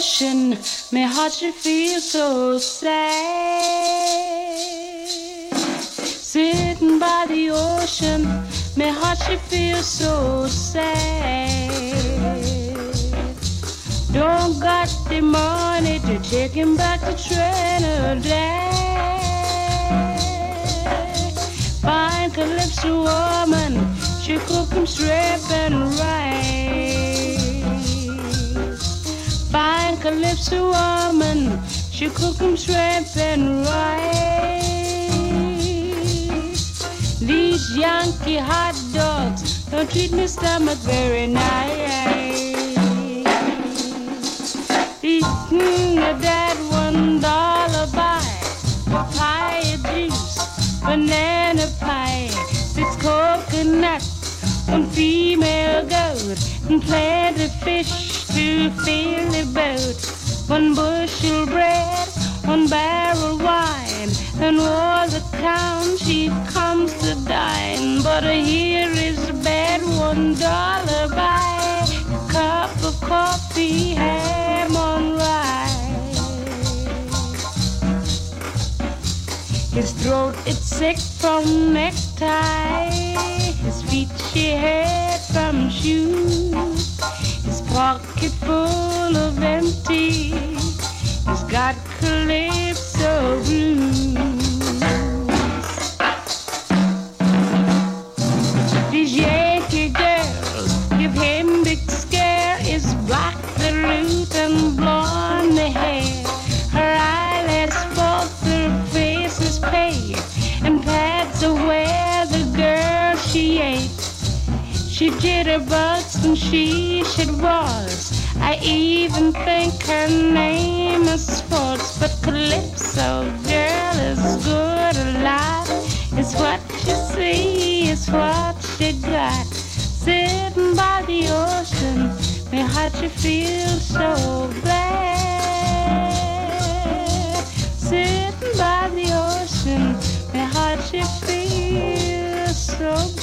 ocean, my heart should feel so sad. Sitting by the ocean, my heart should feel so sad. Don't got the money to take him back to Trinidad. Fine Calypso woman, she cook him straight and right. Fine Calypso woman, she cook him straight and right. These Yankee hot dogs don't treat my stomach very nice. Eating that $1 buy, papaya juice, banana pie, 6 coconut, 1 female goat, and plenty fish to fill the boat. 1 bushel bread, 1 barrel wine, and all the count she comes to dine. But here is a bad $1 buy, a cup of coffee, ham on rye. His throat it's sick from necktie, his feet she had from shoes, his pocket full of empty, he's got calypso blues. These Yankee girls give him big scare, is black the root and blonde the hair, her eyelids fall, her face is pale, and pads are where the girl she ate. She jitterbugs and she should waltz, I even think her name is false. But Calypso girl is good a lot, it's what you see, it's what she got. Sitting by the ocean, my heart you feel so bad. Sitting by the ocean, my heart you feel so bad.